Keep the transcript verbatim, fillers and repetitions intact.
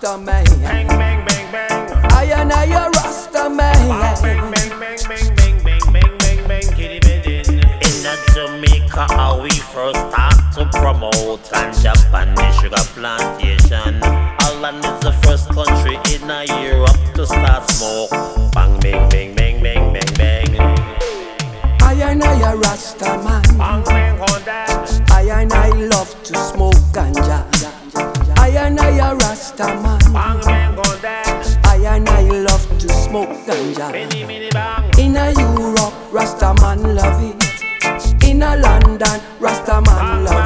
Rasta man. Bang, bang, bang, bang. I and I a Rasta man. Bang, bang, bang, bang, bang, bang, bang, bang, bang, kitty bedin. In a Jamaica, how we first start to promote and Japanese sugar plantation. Holland is the first country in a Europe to start smoke. Bang, bang, bang, bang, bang, bang, bang. I and I a Rasta man. Bang, bang, on that. I and I love to smoke ganja. I and I a Rasta man. Bang, bang, on that. I and I love to smoke ganja. Mini, mini, bang. In a Europe, Rasta man love it. In a London, Rasta man love